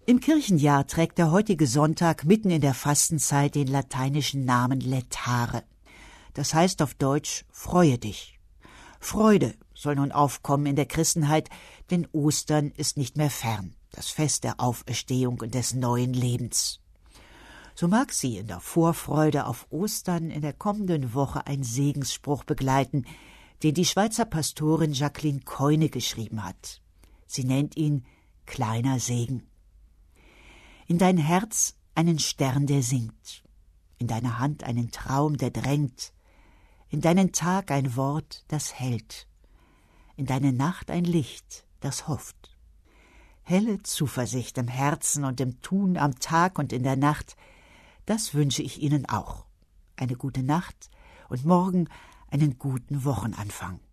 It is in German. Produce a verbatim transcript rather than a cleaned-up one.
Im Kirchenjahr trägt der heutige Sonntag mitten in der Fastenzeit den lateinischen Namen Laetare. Das heißt auf Deutsch Freue dich. Freude soll nun aufkommen in der Christenheit, denn Ostern ist nicht mehr fern, das Fest der Auferstehung und des neuen Lebens. So mag Sie in der Vorfreude auf Ostern in der kommenden Woche ein Segensspruch begleiten, den die Schweizer Pastorin Jacqueline Keune geschrieben hat. Sie nennt ihn Kleiner Segen. In dein Herz einen Stern, der singt, in deine Hand einen Traum, der drängt, in deinen Tag ein Wort, das hält, in deine Nacht ein Licht, das hofft. Helle Zuversicht im Herzen und im Tun am Tag und in der Nacht, das wünsche ich Ihnen auch. Eine gute Nacht und morgen einen guten Wochenanfang.